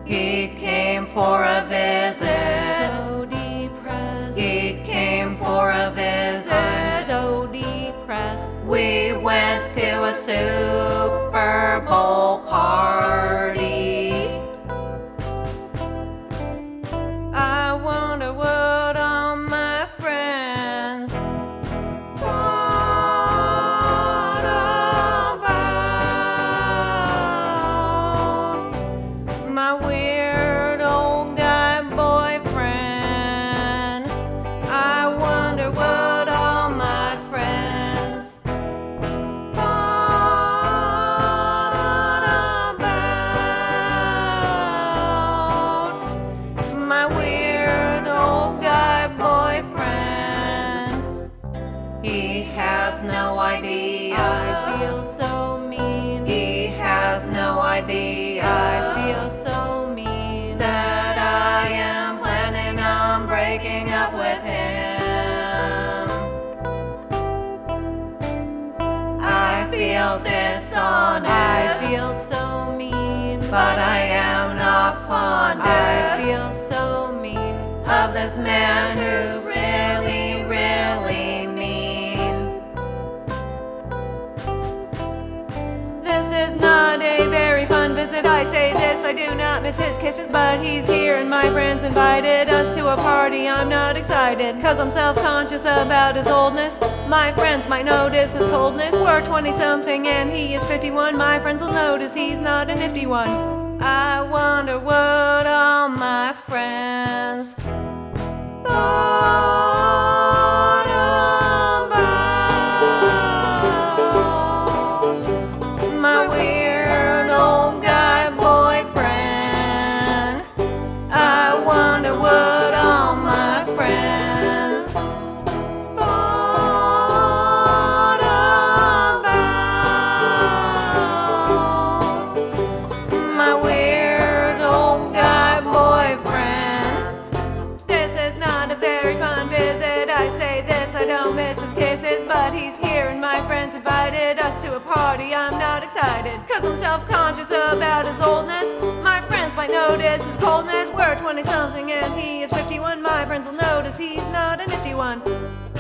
He came for a visit. So depressed. He came for a visit. I'm so depressed. We went to a Super Bowl party. I wonder what all my friends thought about my weird old guy boyfriend. I wonder what all my friends thought about my weird old guy boyfriend. He has no idea. I feel so mean. He has no idea. I feel so mean. That I am planning on breaking up with him. I feel dishonest. I feel so mean. But I am not fond I feel so mean. of this man who's really, really mean. This is not a very fun visit. I say this, I do not miss his kisses, but he's here and my friends invited us to a party. I'm not excited, cause I'm self-conscious about his oldness. My friends might notice his coldness. We're 20-something and he is 51. My friends will notice he's not a nifty one. I wonder what all my friends thought about my weird old guy boyfriend. I wonder what all my friends thought about my weird old guy boyfriend. This is not a very fun visit. I say this, I don't miss his kisses, but he's here and my friends invited us to a party. I'm not excited, cause I'm self-conscious about his oldness. My friends might notice his coldness. We're 20-something and he is 51. My friends will notice he's not a nifty one.